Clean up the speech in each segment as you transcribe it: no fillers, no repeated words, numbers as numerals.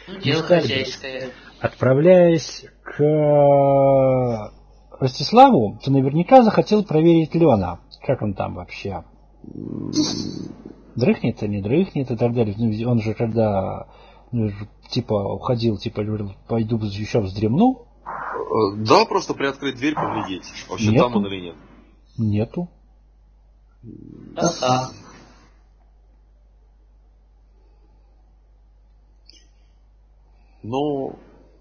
Ну, дело хозяйское. Отправляясь к Ростиславу, ты наверняка захотел проверить Лена. Как он там вообще? Дрыхнет или не дрыхнет и так далее. Он же когда типа уходил, типа говорил, пойду еще вздремну. Да, просто приоткрыть дверь, поглядеть. Вообще Нету. там он или нет? Нету. Ага. Ну,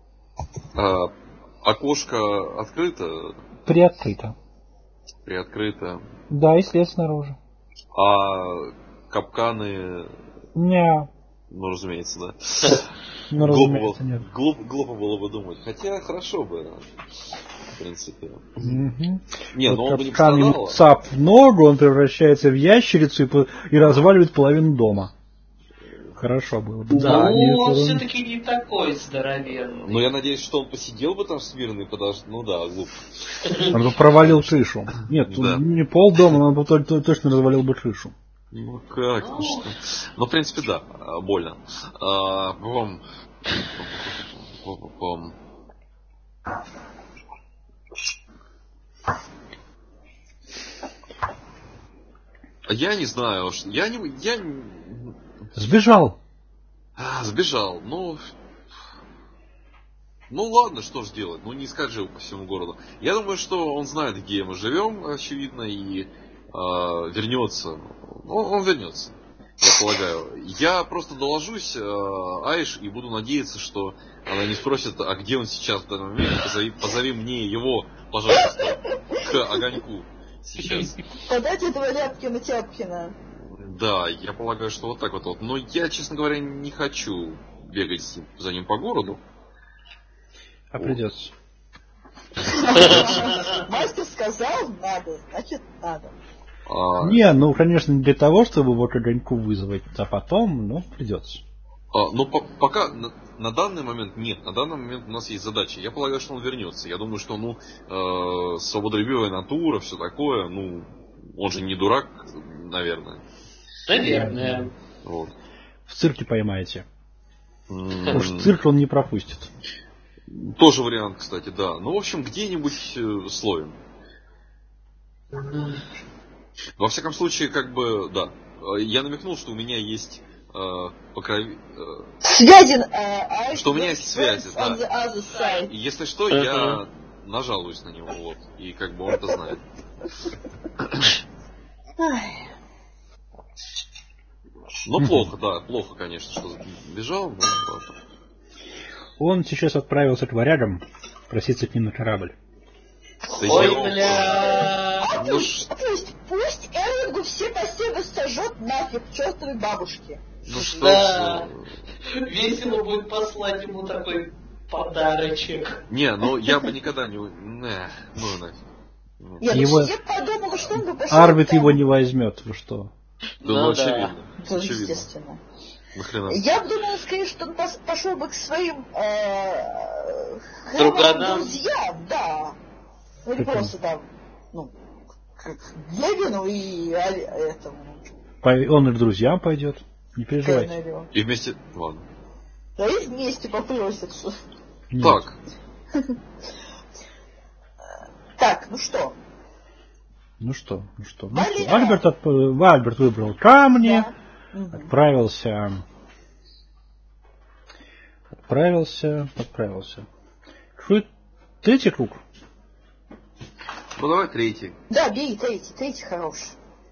окошко открыто? Приоткрыто. Приоткрыто. Да, и след снаружи. А капканы... Не. Ну, разумеется, да. Ну, разумеется, нет. Глупо было бы думать. Хотя хорошо бы, в принципе. Угу. Не, вот но он бы не капкан ему пострадал. цап в ногу, он превращается в ящерицу и разваливает половину дома. Хорошо было бы. Да, нет, он все-таки не такой здоровенный. Но я надеюсь, что он посидел бы там смирно и подождал. Ну да, глупо. Он бы провалил крышу. Нет, да. не полдома, он бы точно развалил бы крышу. Ну как? Ну, в принципе, да, больно. Я не знаю, я Сбежал. Сбежал. Ну ладно, что ж делать? Ну не искать же его по всему городу. Я думаю, что он знает, где мы живем, очевидно, и вернется. Он вернется, я полагаю. Я просто доложусь Айш и буду надеяться, что она не спросит, а где он сейчас в данный момент. Позови мне его, пожалуйста, к огоньку сейчас. Подать этого Ляпкина-Тяпкина. Да, я полагаю, что вот так вот. Но я, честно говоря, не хочу бегать за ним по городу. А придется. Мастер сказал, надо, значит надо. Не, ну, конечно, не для того, чтобы его к огоньку вызвать, а потом, ну, придется. Ну, пока на данный момент нет. На данный момент у нас есть задача. Я полагаю, что он вернется. Я думаю, что, свободолюбивая натура, все такое, он же не дурак, наверное. Наверное. Вот. В цирке поймаете. Потому что цирк он не пропустит. Тоже вариант, кстати, да. Ну, в общем, где-нибудь словим. Во всяком случае, как бы, да. Я намекнул, что у меня есть связи, что у меня есть связи, да. И если что, я нажалуюсь на него, вот. И как бы он это знает. Ну, плохо, да, плохо, конечно, что бежал, но ладно. Он сейчас отправился к варягам проситься к ним на корабль. Ой, бля. То есть пусть Эрлингу все постели сожжет нафиг к чертовой бабушке. Ну что да. Весело будет послать ему такой подарочек. Не, ну я бы никогда не... Ну нафиг. Я подумала, что он бы пошел. Арбит его не возьмет, вы что? Да, очевидно. Ну, естественно. Нахрена? Я думала, скорее, что он пошел бы к своим друзьям, да. Или просто там, к Левину и этому. Он и к друзьям пойдет. Не переживайте. И вместе... Ладно. Да и вместе попросятся. Так. Так, ну что? Альберт выбрал камни, да. Отправился. Какой третий круг? Ну давай третий. Да, бери третий хороший.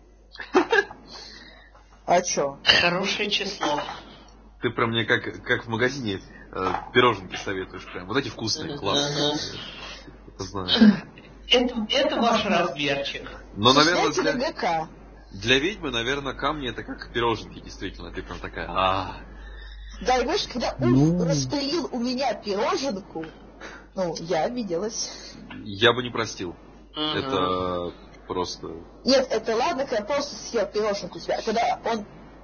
А чё? Хорошее число. Ты прям мне как в магазине пироженки советуешь прям. Вот эти вкусные, классные. Это знаю. Это ваш размерчик. Но, наверное, для ведьмы, наверное, камни это как пироженки, действительно. Ты прям такая. Да, и знаешь, когда Ульф распылил у меня пироженку, я обиделась. Я бы не простил. Это просто... Нет, это ладно, когда просто съел пироженку у тебя. Когда он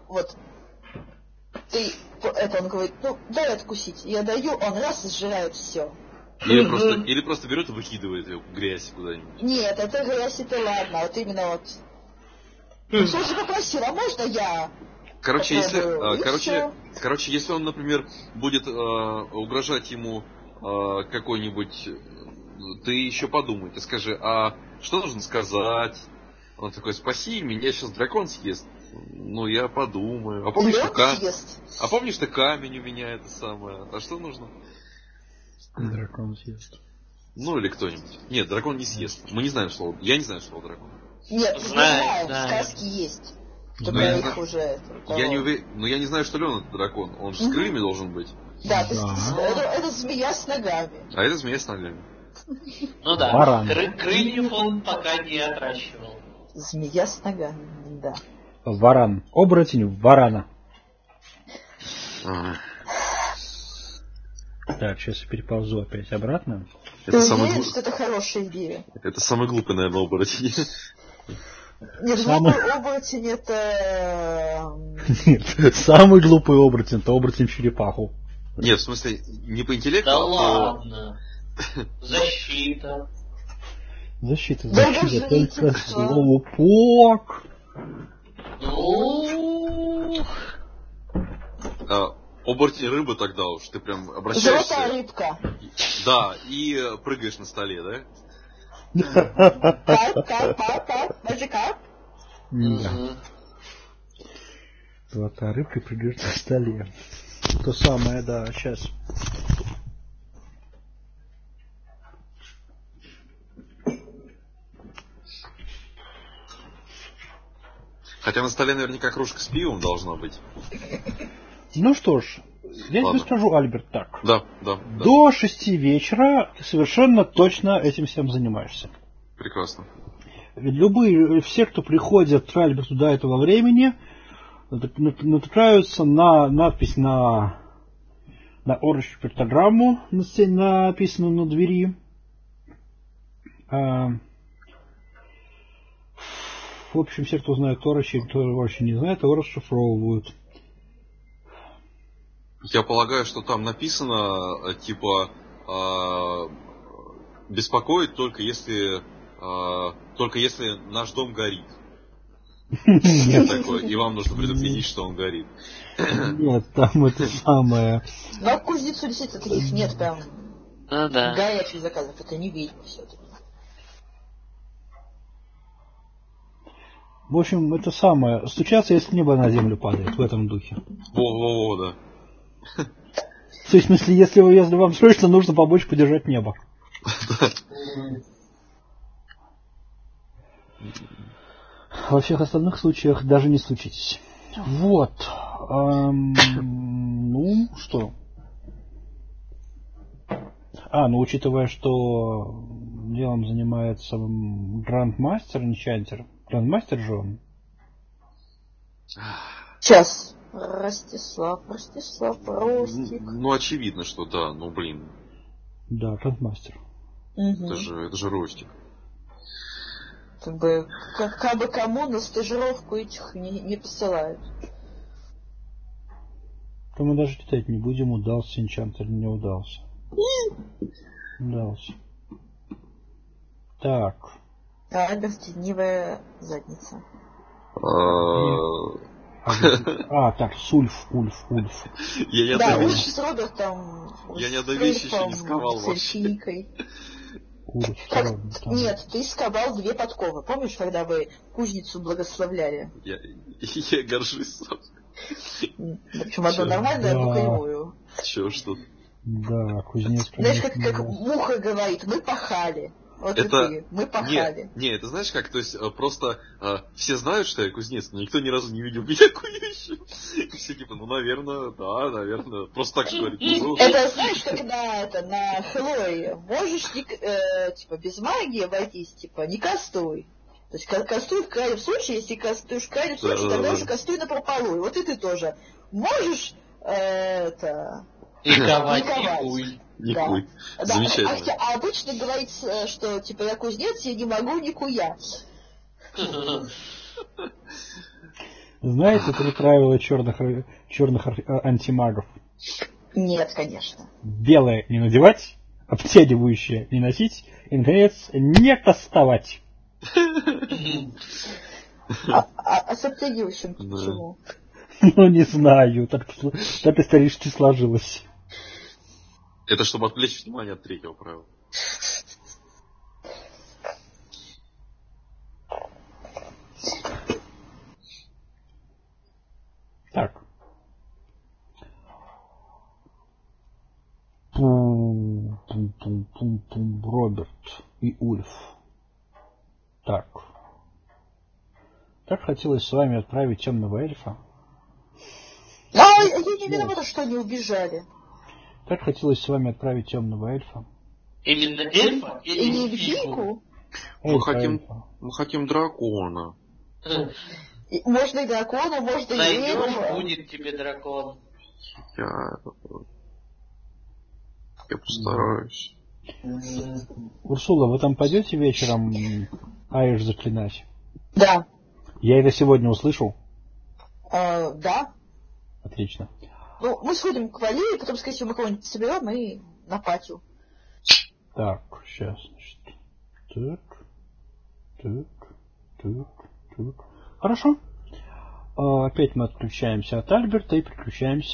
он говорит, дай откусить. Я даю, он раз и сжирает все. Или просто берет и выкидывает ее грязь куда-нибудь. Нет, это грязь, это ладно. Вот именно вот. Слушай, попросил, а можно я Короче, если, попробую, и всё. если он, например, будет угрожать ему какой-нибудь, ты еще подумай, ты скажи, а что нужно сказать? Он такой, спаси меня, сейчас дракон съест. Ну, я подумаю. А помнишь, Или что он съест. А помнишь, что камень у меня это самое? А что нужно? Дракон съест. Ну, или кто-нибудь. Нет, дракон не съест. Мы не знаем слово. Я не знаю слово дракон. Нет, мы Знаем, знаем, сказки есть. Ну, Только я не их знаю. уже... Я не уверен. Но я не знаю, что ли он это дракон. Он же с крыльями должен быть. Да, Да. это змея с ногами. А это змея с ногами. Ну да, Варан. крыльев он пока не отращивал. Змея с ногами, да. Варан. Оборотень варана. Ага. Так, сейчас я переползу опять обратно. Это Ты самый уверен, что это хорошая идея? Это самый глупый, наверное, оборотень. Нет, Самый- глупый оборотень это... Нет, самый глупый оборотень, это оборотень в черепаху. Нет, в смысле, не по интеллекту, Да а по... ладно. Защита. Защита Долгожительство. только слову пок. Ну, Оборотень рыбы тогда уж, ты прям Золотая обращаешься. рыбка. Да, и прыгаешь на столе, да? Как? Даже как? Да. Золотая рыбка придет на столе. То самое, да, сейчас. Хотя на столе наверняка кружка с пивом должна быть. Ну что ж, я тебе Ладно. скажу, Альберт, так. Да. До 6 вечера ты совершенно точно этим всем занимаешься. Прекрасно. Ведь все, кто приходят к Альберту до этого времени, натыкаются на надпись на орочью пиктограмму, написанную на двери. В общем, все, кто знает Орочи, кто Орочи не знает, его расшифровывают. Я полагаю, что там написано, типа, беспокоит только если наш дом горит. Нет, Такое, и вам нужно предупредить, что он горит. нет, там это самое. Но в кузнецу действительно таких нет прям ну да. горячих заказов. Это не ведьма все-таки. В общем, это самое. Стучаться, если небо на землю падает, в этом духе. Во, да. В смысле, если вам срочно нужно побольше подержать небо. Во всех остальных случаях даже не стучитесь. Вот. Ну, что? Ну, учитывая, что делом занимается грандмастер, не чантер. Грандмастер же он. Сейчас. Ростислав, Ростик. Ну, очевидно, что да, ну, блин. Да, грандмастер. Угу. Это же Ростик. Как бы кому на стажировку этих не посылают. То мы даже читать не будем, удался энчантер или не удался. Удался. Так. Альберт, ленивая задница. Так, Ульф. Я Да, не Ульф с Робертом. Я ни одной вещи еще не сковал с вообще. эльфийкой. Ульф, Нет, ты сковал 2 подковы. Помнишь, когда вы кузницу благословляли? Я горжусь собой. Причем одну нормальную, одну кривую. Чё, что? Да, кузнец. Знаешь, как муха говорит, мы пахали. Вот Это... и ты, мы пахали. Не, это знаешь как, то есть просто все знают, что я кузнец, но никто ни разу не видел меня кузнечным. И все типа, ну, наверное, просто так же говорит. Это знаешь, когда на Хэллоуи можешь типа без магии обойтись, типа не кастуй. То есть кастуй в крайнем случае, если кастуешь в крайнем случае, тогда уже кастуй напропалую. Вот и ты тоже можешь Пиковать. Никуй. Да. Замечательно. А обычно говорится, что типа я кузнец, я не могу никуя. Знаете 3 правила черных антимагов? Нет, конечно. Белое не надевать, обтягивающее не носить, и, наконец, не кастовать. А с обтягивающим почему? Ну, не знаю, так исторически сложилось. Это чтобы отвлечь внимание от третьего правила. Так. Роберт и Ульф. Так. Так хотелось с вами отправить темного эльфа. А я не виновата, что они убежали. Так хотелось с вами отправить темного эльфа. Именно эльфа И или не эльфийку? эльфийку. Мы хотим дракона. Можно и дракона, можно и Найдешь, эльфа. будет тебе дракон. Я постараюсь. Урсула, вы там пойдете вечером Аиш заклинать? Да. Я это сегодня услышал. Да. Отлично. Ну, мы сходим к Валерии, потом, скорее всего, мы кого-нибудь соберем и на патио. Так, сейчас, значит. Так. Хорошо. Опять мы отключаемся от Альберта и переключаемся